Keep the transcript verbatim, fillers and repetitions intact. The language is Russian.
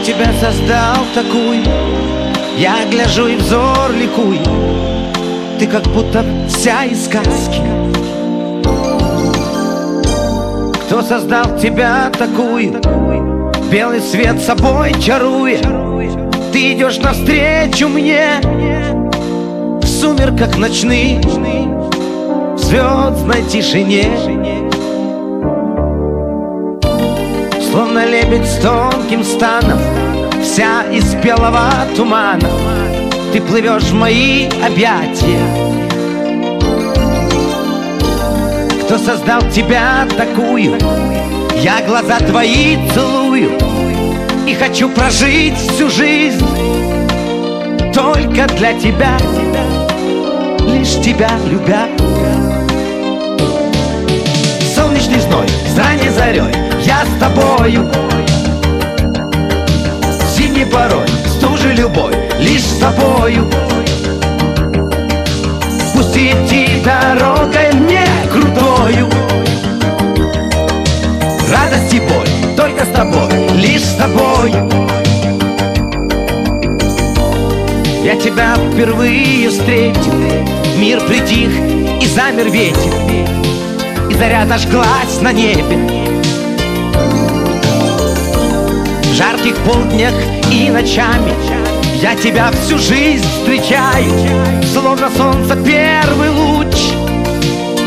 тебя создал такую, я гляжу и взор ликует. Ты как будто вся из сказки. Кто создал тебя такую, белый свет собой чаруя? Ты идешь навстречу мне в сумерках ночных, в звездной тишине. Словно лебедь с тонким станом, вся из белого тумана, ты плывешь в мои объятия. Кто создал тебя такую, я глаза твои целую и хочу прожить всю жизнь только для тебя, лишь тебя любя. Солнечный зной, с ранней зарей я с тобою, зимней порой, стужи любой, лишь с тобою. Пусть идти дорогой мне крутою, радость и боль только с тобой, лишь с тобой. Я тебя впервые встретил, мир притих и замер ветер, и заря зажглась на небе. В жарких полднях и ночами я тебя всю жизнь встречаю, словно солнце первый луч